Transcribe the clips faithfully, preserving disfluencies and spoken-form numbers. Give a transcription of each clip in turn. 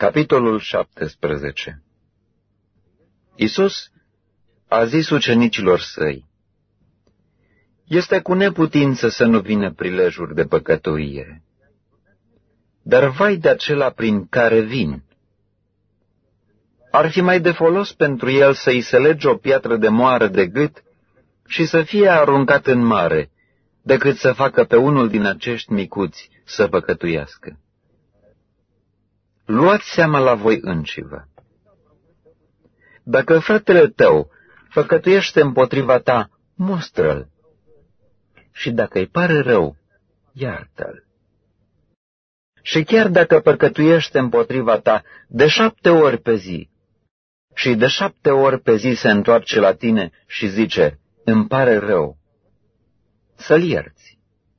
Capitolul șaptesprezece. Iisus a zis ucenicilor săi: Este cu neputință să nu vină prilejuri de păcătuire, dar vai de acela prin care vin. Ar fi mai de folos pentru el să-i se lege o piatră de moară de gât și să fie aruncat în mare, decât să facă pe unul din acești micuți să păcătuiască. Luați seama la voi înșivă. Dacă fratele tău făcătuiește împotriva ta, mustră-l, și dacă îi pare rău, iartă-l. Și chiar dacă păcătuiește împotriva ta de șapte ori pe zi, și de șapte ori pe zi se întoarce la tine și zice, îmi pare rău, să-l ierți.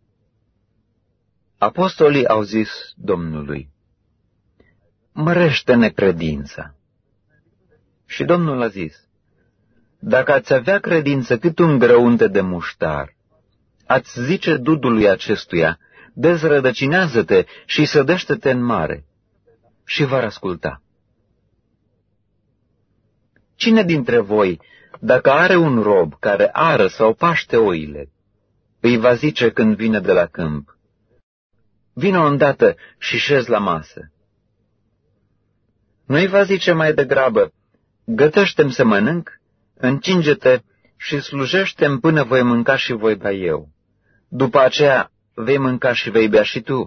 Apostolii au zis Domnului, mărește-ne credința. Și Domnul a zis, dacă ați avea credință cât un grăunte de muștar, ați zice dudului acestuia, dezrădăcinează-te și sădește-te în mare, și v-ar asculta. Cine dintre voi, dacă are un rob care ară sau paște oile, îi va zice când vine de la câmp, vină îndată și șezi la masă? Nu îi va zice mai degrabă, gătește-mi să mănânc, încinge-te și slujește-mi până voi mânca și voi bea eu. După aceea vei mânca și vei bea și tu.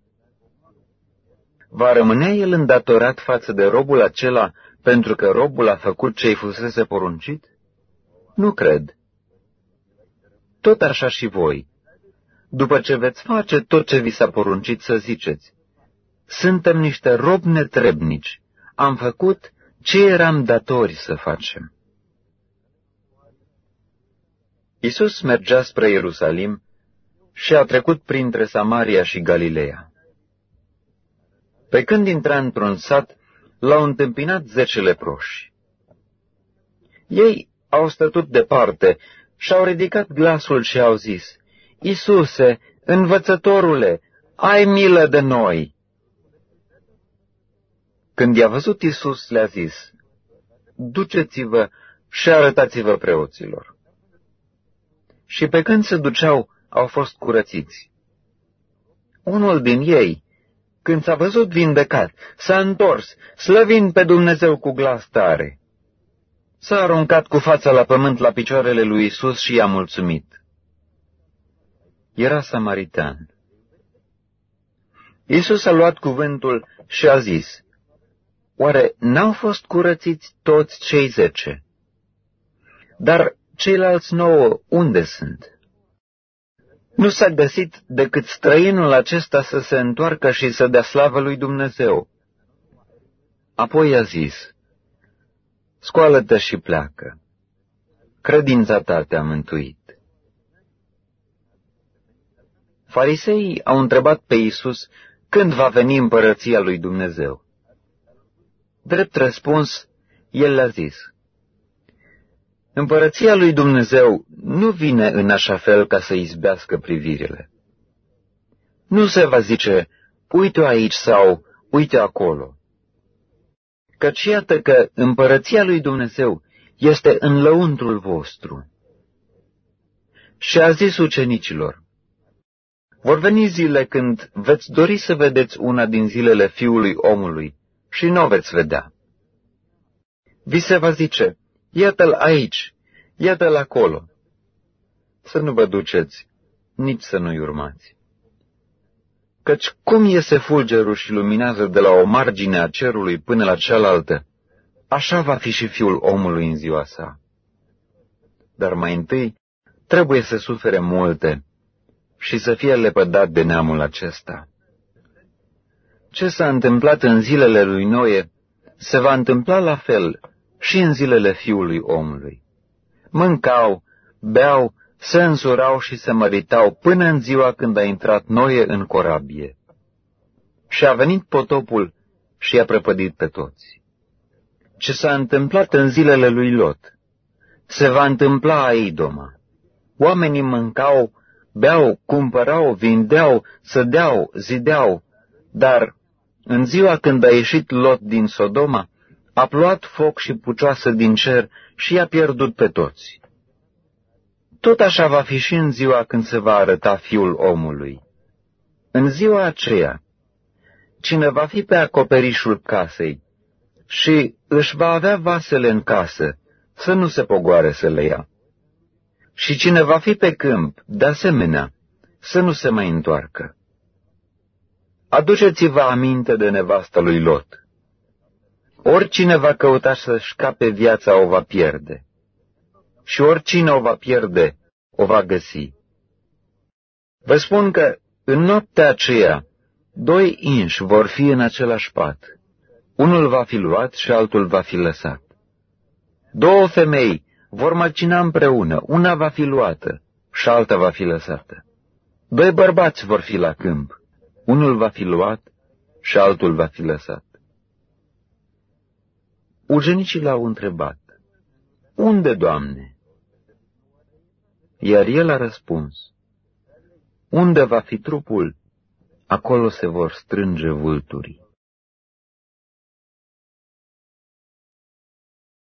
Va rămâne el îndatorat față de robul acela pentru că robul a făcut ce-i fusese poruncit? Nu cred. Tot așa și voi, după ce veți face tot ce vi s-a poruncit, să ziceți, suntem niște robi netrebnici, am făcut ce eram datori să facem. Iisus mergea spre Ierusalim și a trecut printre Samaria și Galileea. Pe când intra într-un sat, l-au întâmpinat zece leproși. Ei au stătut departe și au ridicat glasul și au zis, Iisuse, învățătorule, ai milă de noi! Când i-a văzut Iisus, le-a zis, duceți-vă și arătați-vă preoților. Și pe când se duceau, au fost curățiți. Unul din ei, când s-a văzut vindecat, s-a întors, slăvind pe Dumnezeu cu glas tare. S-a aruncat cu fața la pământ la picioarele lui Iisus și i-a mulțumit. Era samaritan. Iisus a luat cuvântul și a zis, oare n-au fost curățiți toți cei zece? Dar ceilalți nouă unde sunt? Nu s-a găsit decât străinul acesta să se întoarcă și să dea slavă lui Dumnezeu. Apoi a zis, scoală-te și pleacă. Credința ta te-a mântuit. Fariseii au întrebat pe Iisus când va veni împărăția lui Dumnezeu. Drept răspuns, el le-a zis, împărăția lui Dumnezeu nu vine în așa fel ca să izbească privirile. Nu se va zice, uite-o aici sau uite acolo. Căci iată că împărăția lui Dumnezeu este în lăuntrul vostru. Și a zis ucenicilor, vor veni zile când veți dori să vedeți una din zilele Fiului omului și nu o veți vedea. Vi se va zice, iată-l aici, iată-l acolo. Să nu vă duceți, nici să nu-i urmați. Căci cum iese fulgerul și luminează de la o margine a cerului până la cealaltă, așa va fi și Fiul omului în ziua sa. Dar mai întâi trebuie să sufere multe și să fie lepădat de neamul acesta. Ce s-a întâmplat în zilele lui Noe se va întâmpla la fel și în zilele Fiului omului. Mâncau, beau, se însurau și se măritau până în ziua când a intrat Noe în corabie. Și a venit potopul și i-a prăpădit pe toți. Ce s-a întâmplat în zilele lui Lot se va întâmpla aidoma. Oamenii mâncau, beau, cumpărau, vindeau, sădeau, zideau, dar În ziua când a ieșit Lot din Sodoma, a plouat foc și pucioasă din cer și i-a pierdut pe toți. Tot așa va fi și în ziua când se va arăta Fiul omului. În ziua aceea, cine va fi pe acoperișul casei și își va avea vasele în casă, să nu se pogoare să le ia. Și cine va fi pe câmp, de asemenea, să nu se mai întoarcă. Aduceți-vă aminte de nevasta lui Lot. Oricine va căuta să-și scape viața o va pierde, și oricine o va pierde, o va găsi. Vă spun că în noaptea aceea, doi inși vor fi în același pat. Unul va fi luat și altul va fi lăsat. Două femei vor măcina împreună, una va fi luată și alta va fi lăsată. Doi bărbați vor fi la câmp, unul va fi luat și altul va fi lăsat. Ucenicii l-au întrebat, Unde, Doamne? Iar el a răspuns, Unde va fi trupul, acolo se vor strânge vulturii.